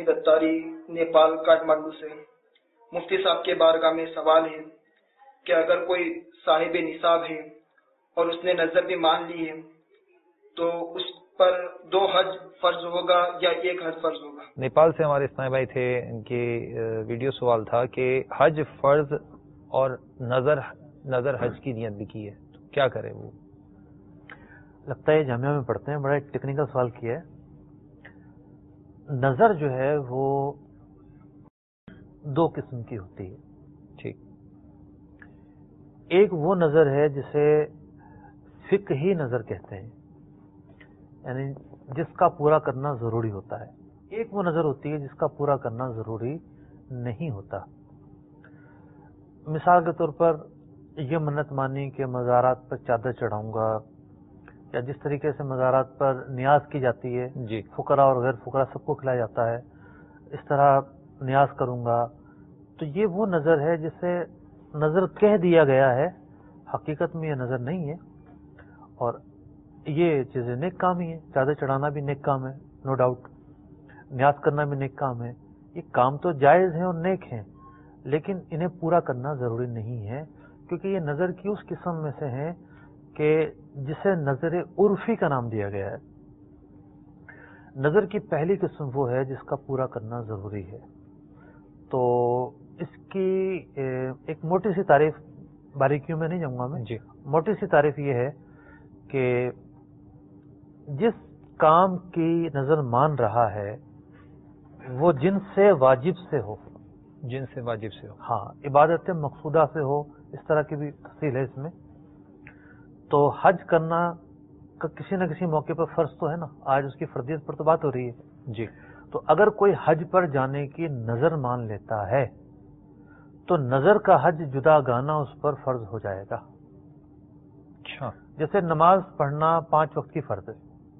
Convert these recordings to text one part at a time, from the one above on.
گتاری، نیپال کاٹمانڈو سے۔ مفتی صاحب کے بارگاہ میں سوال ہے کہ اگر کوئی صاحب نصاب ہے اور اس نے نظر بھی مان لی ہے تو اس پر 2 حج فرض ہوگا یا 1 حج فرض ہوگا؟ نیپال سے ہمارے اسلامی بھائی تھے، ان کی ویڈیو سوال تھا کہ حج فرض اور نظر حج کی نیت بھی کی ہے تو کیا کرے وہ؟ لگتا ہے جامعہ میں پڑھتے ہیں، بڑا ایک ٹیکنیکل سوال کیا ہے۔ نظر جو ہے وہ 2 قسم کی ہوتی ہے۔ ٹھیک۔ ایک وہ نظر ہے جسے فقہی نظر کہتے ہیں، یعنی جس کا پورا کرنا ضروری ہوتا ہے۔ ایک وہ نظر ہوتی ہے جس کا پورا کرنا ضروری نہیں ہوتا۔ مثال کے طور پر یہ منت مانی کہ مزارات پر چادر چڑھاؤں گا، یا جس طریقے سے مزارات پر نیاز کی جاتی ہے جی، فقراء اور غیر فقراء سب کو کھلایا جاتا ہے، اس طرح نیاز کروں گا، تو یہ وہ نظر ہے جسے نظر کہہ دیا گیا ہے، حقیقت میں یہ نظر نہیں ہے۔ اور یہ چیزیں نیک کام ہی ہیں، چادر چڑھانا بھی نیک کام ہے، نو ڈاؤٹ، نیاز کرنا بھی نیک کام ہے، یہ کام تو جائز ہیں اور نیک ہیں، لیکن انہیں پورا کرنا ضروری نہیں ہے، کیونکہ یہ نظر کی اس قسم میں سے ہیں کہ جسے نظر عرفی کا نام دیا گیا ہے۔ نظر کی پہلی قسم وہ ہے جس کا پورا کرنا ضروری ہے۔ تو اس کی ایک موٹی سی تعریف، باریکیوں میں نہیں جاؤں گا میں، جی، موٹی سی تعریف یہ ہے کہ جس کام کی نظر مان رہا ہے وہ جن سے واجب سے ہو، جن سے واجب سے ہو، ہاں، عبادت مقصودہ سے ہو، اس طرح کی بھی تفصیل ہے اس میں۔ تو حج کرنا کا کسی نہ کسی موقع پر فرض تو ہے نا، آج اس کی فرضیت پر تو بات ہو رہی ہے۔ جی، تو اگر کوئی حج پر جانے کی نظر مان لیتا ہے تو نظر کا حج جدا گانا اس پر فرض ہو جائے گا۔ اچھا، جیسے نماز پڑھنا 5 وقت کی فرض ہے،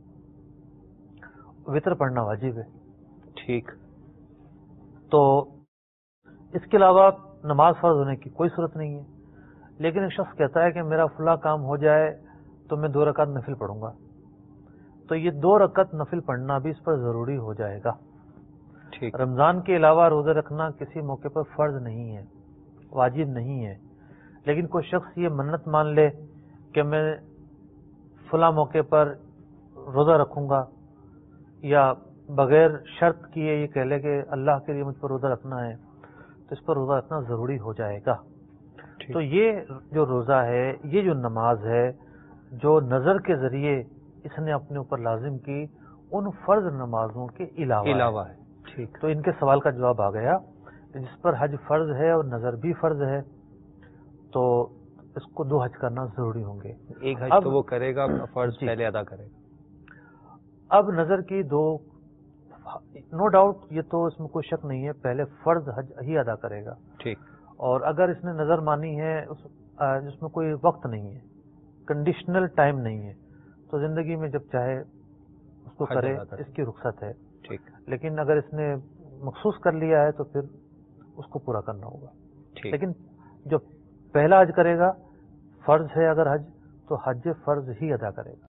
وطر پڑھنا واجب ہے، ٹھیک، تو اس کے علاوہ نماز فرض ہونے کی کوئی صورت نہیں ہے۔ لیکن ایک شخص کہتا ہے کہ میرا فلاں کام ہو جائے تو میں 2 رکعت نفل پڑھوں گا، تو یہ 2 رکعت نفل پڑھنا بھی اس پر ضروری ہو جائے گا۔ ٹھیک، رمضان کے علاوہ روزہ رکھنا کسی موقع پر فرض نہیں ہے، واجب نہیں ہے، لیکن کوئی شخص یہ منت مان لے کہ میں فلاں موقع پر روزہ رکھوں گا، یا بغیر شرط کیے یہ کہہ لے کہ اللہ کے لیے مجھ پر روزہ رکھنا ہے، تو اس پر روزہ رکھنا ضروری ہو جائے گا۔ تو یہ جو روزہ ہے، یہ جو نماز ہے، جو نظر کے ذریعے اس نے اپنے اوپر لازم کی، ان فرض نمازوں کے علاوہ ہے۔ ٹھیک، تو ان کے سوال کا جواب آ گیا کہ جس پر حج فرض ہے اور نظر بھی فرض ہے تو اس کو 2 حج کرنا ضروری ہوں گے۔ ایک حج تو وہ کرے گا، فرض پہلے ادا کرے گا۔ اب نظر کی 2، نو ڈاؤٹ یہ تو اس میں کوئی شک نہیں ہے، پہلے فرض حج ہی ادا کرے گا۔ ٹھیک، اور اگر اس نے نظر مانی ہے جس میں کوئی وقت نہیں ہے، کنڈیشنل ٹائم نہیں ہے، تو زندگی میں جب چاہے اس کو کرے، اس کی رخصت ہے۔ ٹھیک، لیکن اگر اس نے مخصوص کر لیا ہے تو پھر اس کو پورا کرنا ہوگا۔ ٹھیک، لیکن جو پہلا حج کرے گا، فرض ہے اگر حج، تو حج فرض ہی ادا کرے گا۔